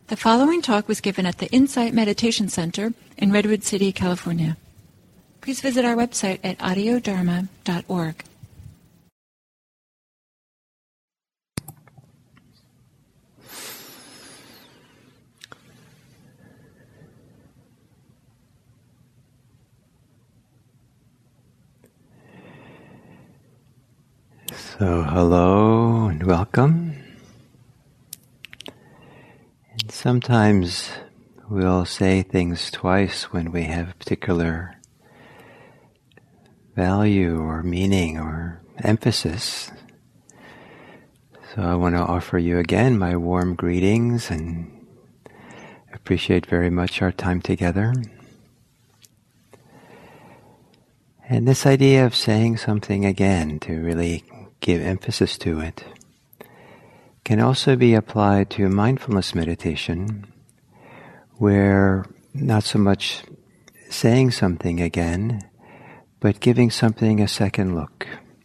The following talk was given at the Insight Meditation Center in Redwood City, California. Please visit our website at audiodharma.org. So hello and welcome. And sometimes we'll say things twice when we have a particular value or meaning or emphasis. So I want to offer you again my warm greetings and appreciate very much our time together. And this idea of saying something again to really give emphasis to it can also be applied to mindfulness meditation, where not so much saying something again, but giving something a second look.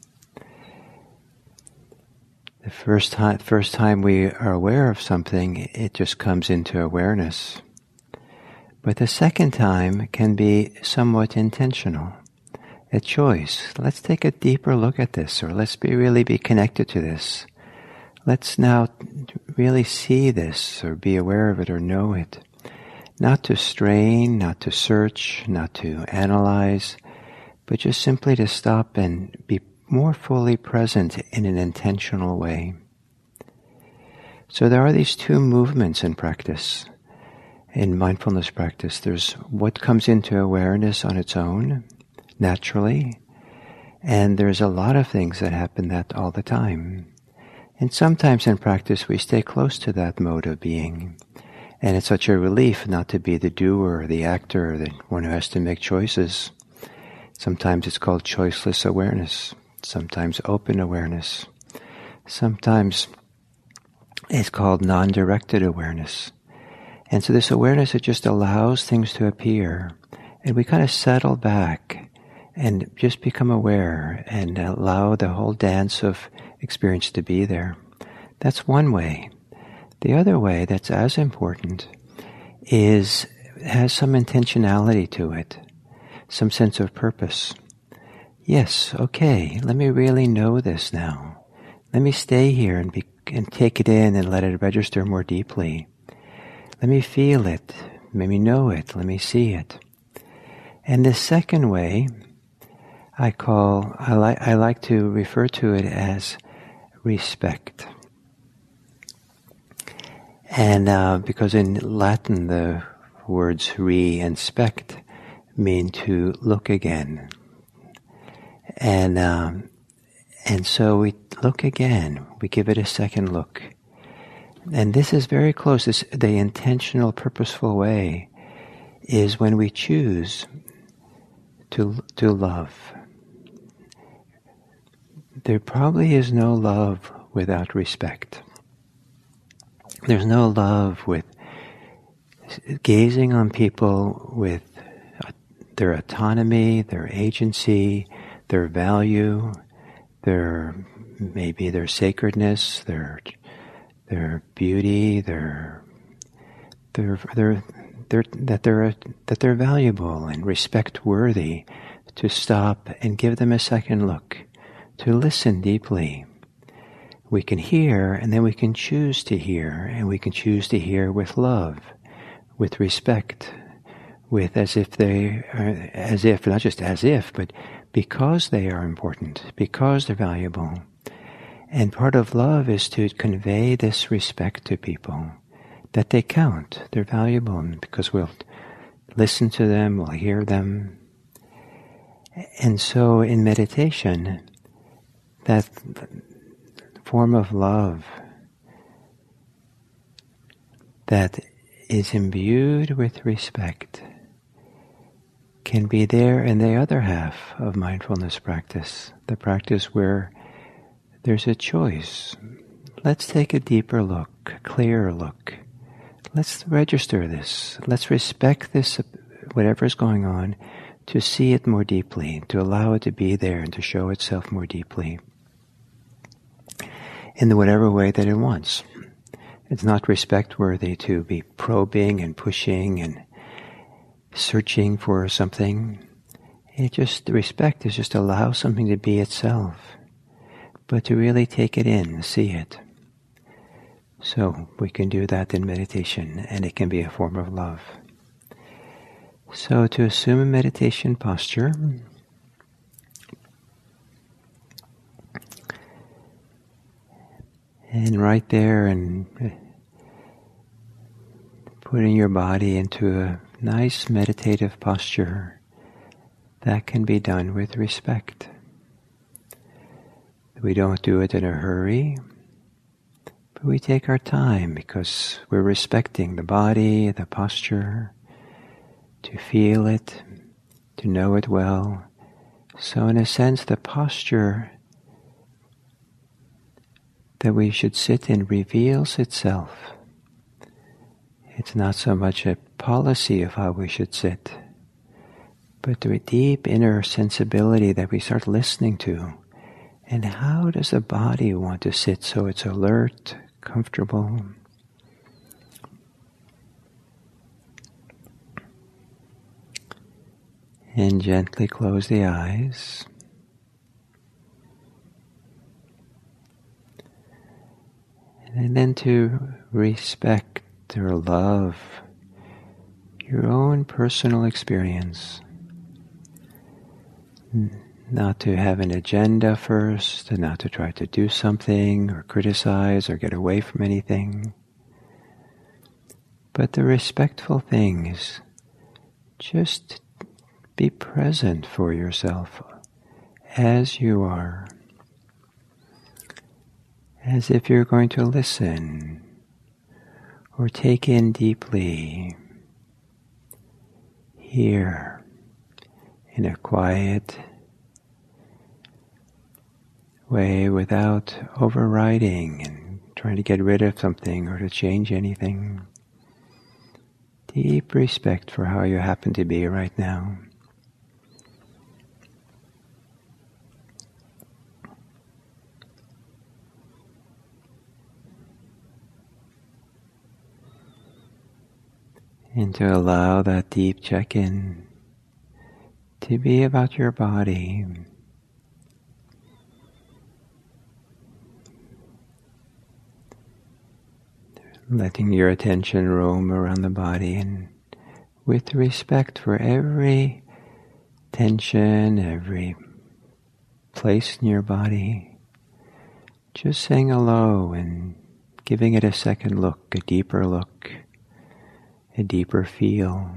The first time we are aware of something, it just comes into awareness. But the second time can be somewhat intentional. A choice. Let's take a deeper look at this, or let's really be connected to this. Let's now really see this, or be aware of it, or know it. Not to strain, not to search, not to analyze, but just simply to stop and be more fully present in an intentional way. So there are these two movements in practice, in mindfulness practice. There's what comes into awareness on its own, naturally, and there's a lot of things that happen that all the time. And sometimes in practice we stay close to that mode of being, and it's such a relief not to be the doer, the actor, the one who has to make choices. Sometimes it's called choiceless awareness, sometimes open awareness, sometimes it's called non-directed awareness. And so this awareness, it just allows things to appear, and we kind of settle back and just become aware and allow the whole dance of experience to be there. That's one way. The other way that's as important has some intentionality to it, some sense of purpose. Yes, okay, let me really know this now. Let me stay here and take it in and let it register more deeply. Let me feel it, let me know it, let me see it. And the second way, I like to refer to it as respect. And because in Latin the words re and spect mean to look again. And so we look again, we give it a second look. And this is very close. The intentional, purposeful way is when we choose to love. There probably is no love without respect. There's no love with gazing on people with their autonomy, their agency, their value, maybe their sacredness, their beauty, that they're valuable and respect worthy, to stop and give them a second look, to listen deeply. We can hear, and then we can choose to hear, and we can choose to hear with love, with respect, with not just as if, but because they are important, because they're valuable. And part of love is to convey this respect to people, that they count, they're valuable, because we'll listen to them, we'll hear them. And so in meditation, that form of love that is imbued with respect can be there in the other half of mindfulness practice, the practice where there's a choice. Let's take a deeper look, a clearer look. Let's register this. Let's respect this, whatever's going on, to see it more deeply, to allow it to be there and to show itself more deeply in whatever way that it wants. It's not respect-worthy to be probing and pushing and searching for something. Respect is just allow something to be itself, but to really take it in, see it. So we can do that in meditation, and it can be a form of love. So to assume a meditation posture, and right there, and putting your body into a nice meditative posture, that can be done with respect. We don't do it in a hurry, but we take our time because we're respecting the body, the posture, to feel it, to know it well. So in a sense, the posture that we should sit in reveals itself. It's not so much a policy of how we should sit, but the deep inner sensibility that we start listening to. And how does the body want to sit so it's alert, comfortable? And gently close the eyes. And then to respect or love your own personal experience. Not to have an agenda first, and not to try to do something or criticize or get away from anything. But the respectful thing is just be present for yourself as you are, as if you're going to listen or take in deeply, here in a quiet way without overriding and trying to get rid of something or to change anything. Deep respect for how you happen to be right now. And to allow that deep check-in to be about your body. Letting your attention roam around the body, and with respect for every tension, every place in your body, just saying hello and giving it a second look, a deeper feel.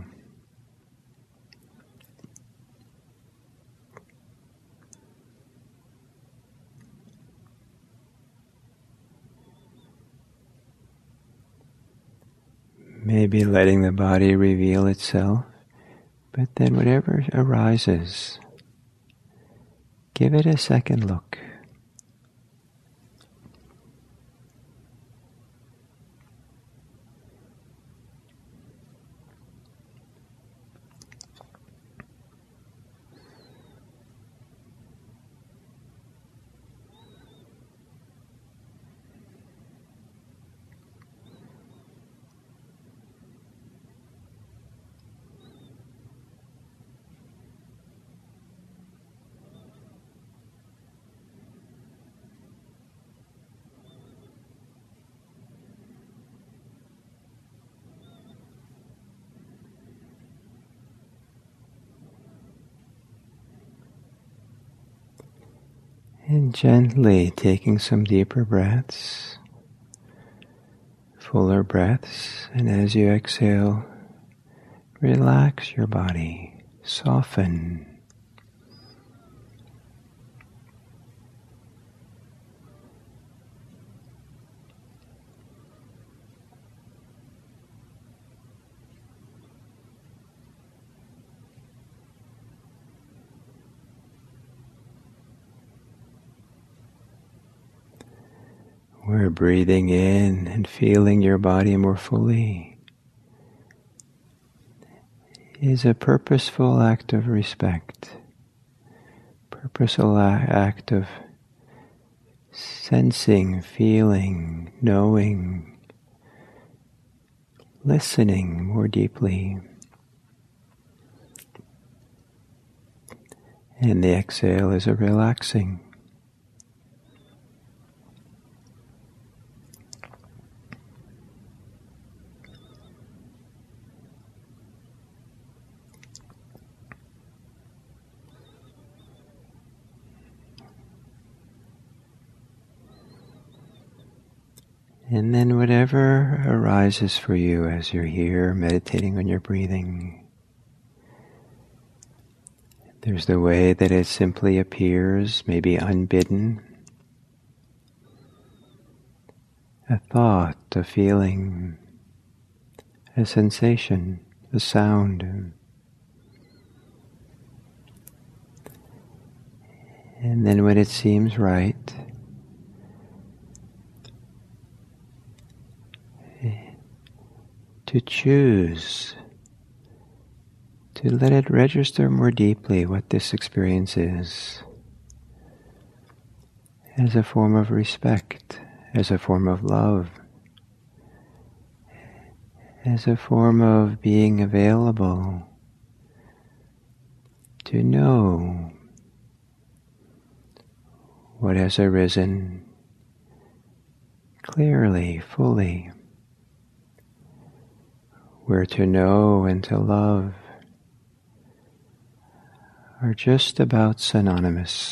Maybe letting the body reveal itself, but then whatever arises, give it a second look. And gently taking some deeper breaths, fuller breaths, and as you exhale, relax your body, soften. We're breathing in and feeling your body more fully. Is a purposeful act of respect, purposeful act of sensing, feeling, knowing listening more deeply. And the exhale is a relaxing. And then whatever arises for you as you're here meditating on your breathing, there's the way that it simply appears, maybe unbidden. A thought, a feeling, a sensation, a sound. And then when it seems right, to choose to let it register more deeply what this experience is, as a form of respect, as a form of love, as a form of being available to know what has arisen clearly, fully, where to know and to love are just about synonymous.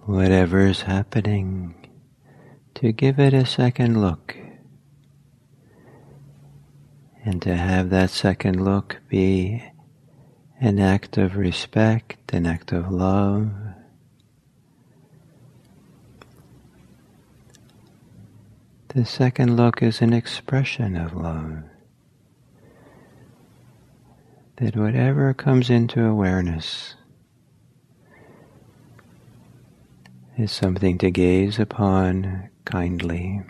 whatever's happening, to give it a second look, and to have that second look be an act of respect, an act of love. The second look is an expression of love. That whatever comes into awareness is something to gaze upon kindly.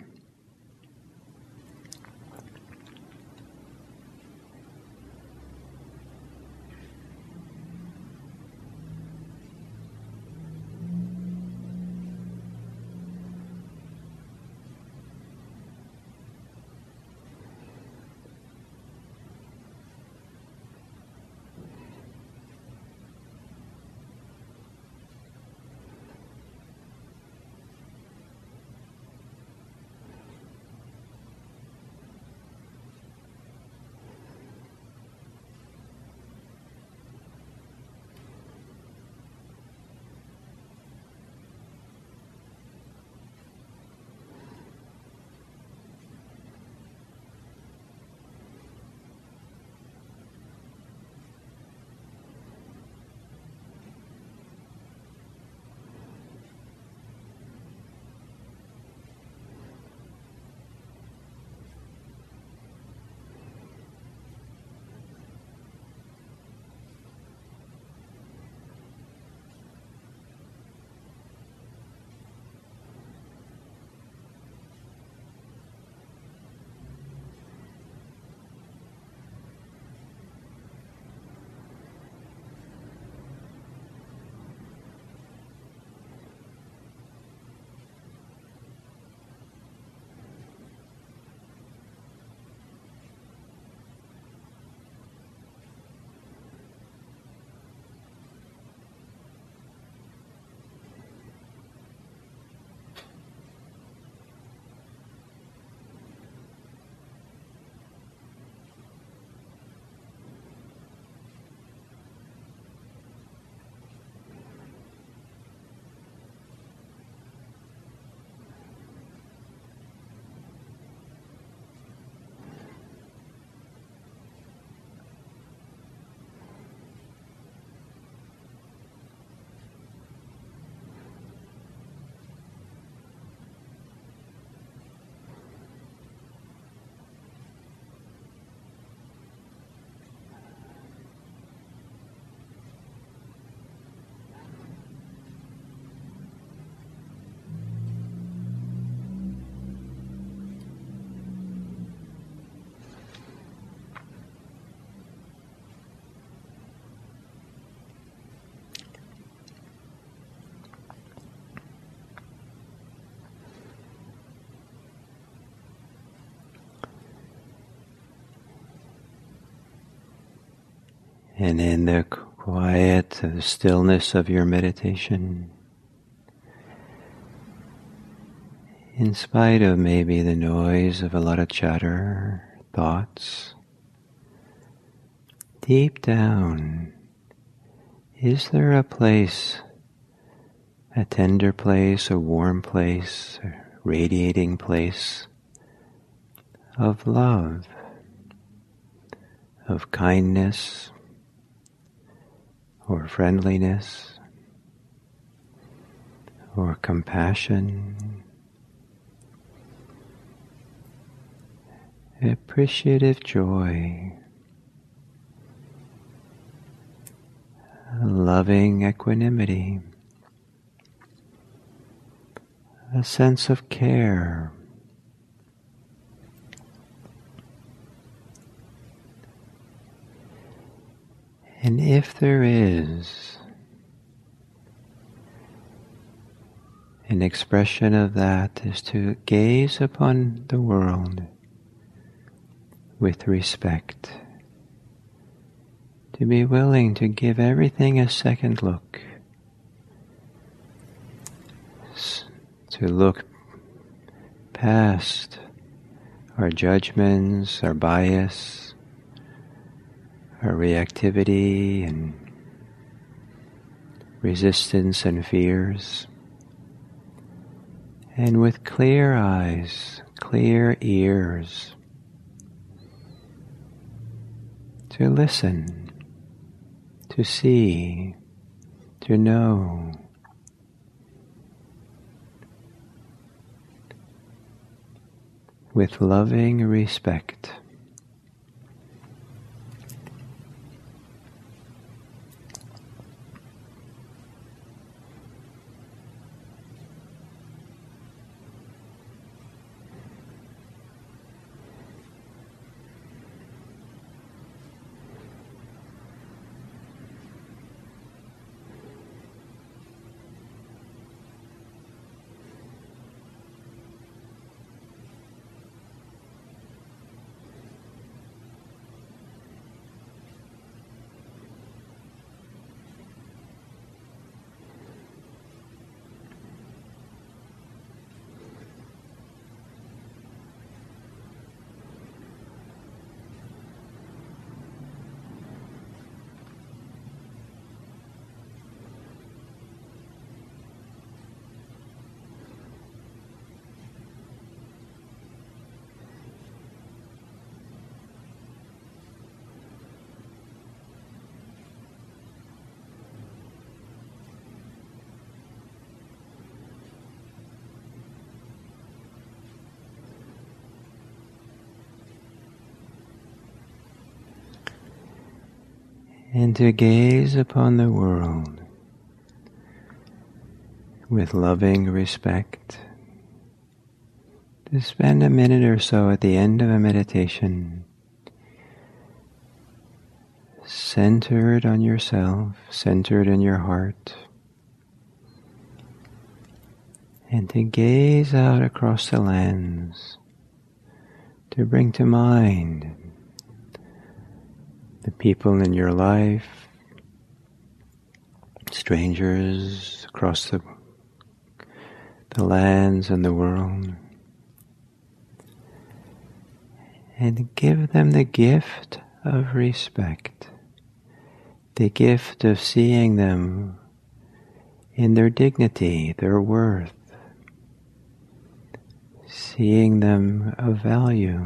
And in the quiet, the stillness of your meditation, in spite of maybe the noise of a lot of chatter, thoughts, deep down, is there a place, a tender place, a warm place, a radiating place of love, of kindness, or friendliness, or compassion, appreciative joy, loving equanimity, a sense of care, and if there is an expression of that, is to gaze upon the world with respect, to be willing to give everything a second look, to look past our judgments, our bias, our reactivity and resistance and fears, and with clear eyes, clear ears, to listen, to see, to know. With loving respect. And to gaze upon the world with loving respect. To spend a minute or so at the end of a meditation centered on yourself, centered in your heart, and to gaze out across the lands, to bring to mind the people in your life, strangers across the lands and the world, and give them the gift of respect, the gift of seeing them in their dignity, their worth, seeing them of value.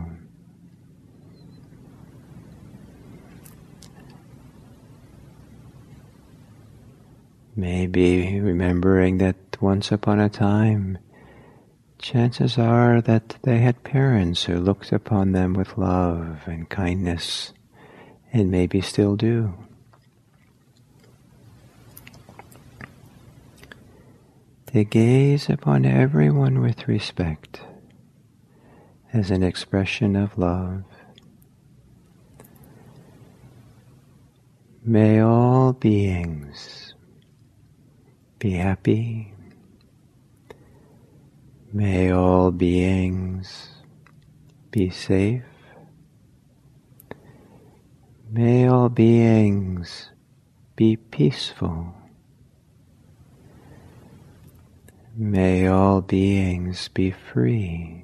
Maybe remembering that once upon a time, chances are that they had parents who looked upon them with love and kindness, and maybe still do. To gaze upon everyone with respect as an expression of love. May all beings be happy. May all beings be safe. May all beings be peaceful. May all beings be free.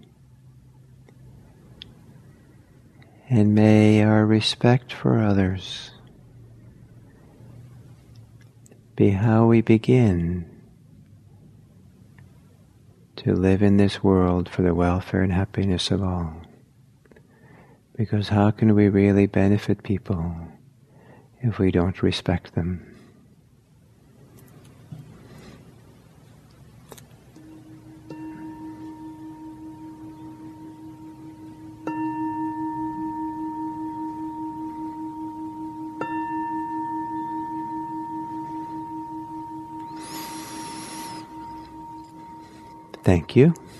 And may our respect for others be how we begin to live in this world for the welfare and happiness of all. Because how can we really benefit people if we don't respect them? Thank you.